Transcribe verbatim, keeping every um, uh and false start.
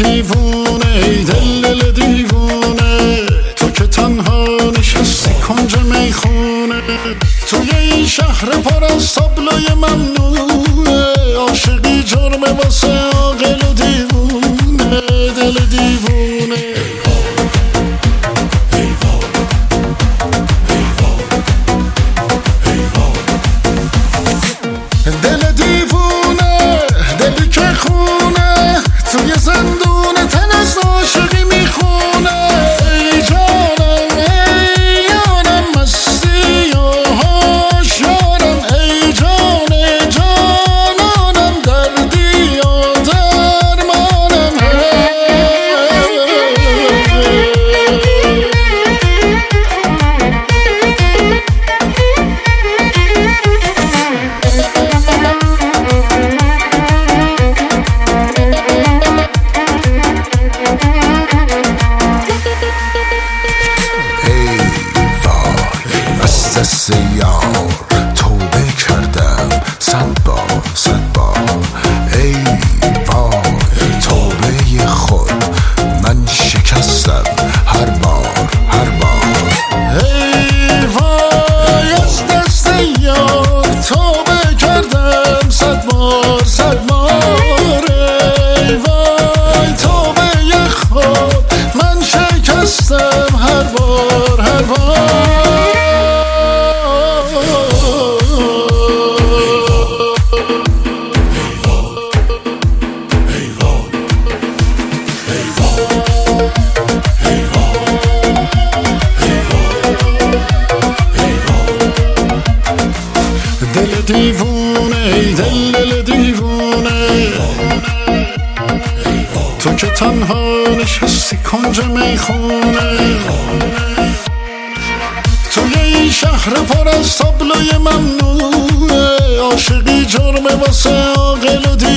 دیوونه ای دل دل دیوونه، تو که تنها نشستی کنج میخونه، توی این شهر پر از تابلوی ممنوعه، عاشقی جرمه واسه عاقل و دیوونه، دل دیوونه. دل دیوونه، دلی که خونه، توی زندون تن از عاشقی میخونه. ای جانم ای جانم مستی و هوشیارم، ای جان جانانم دردی و درمانم. دست یار توبه کردم صد بار صد بار، ای وای توبه خود من شکستم هر بار هر بار. ای وای از دست یار توبه کردم صد بار صد بار، ای وای توبه خود من شکستم هر بار هر بار. دل دیوونه ای دل دل دیوونه، تو که تنها نشستی کنج میخونه، توی این شهر پر از تابلوی ممنوعه، عاشقی جرمه واسه عاقل و دیوونه.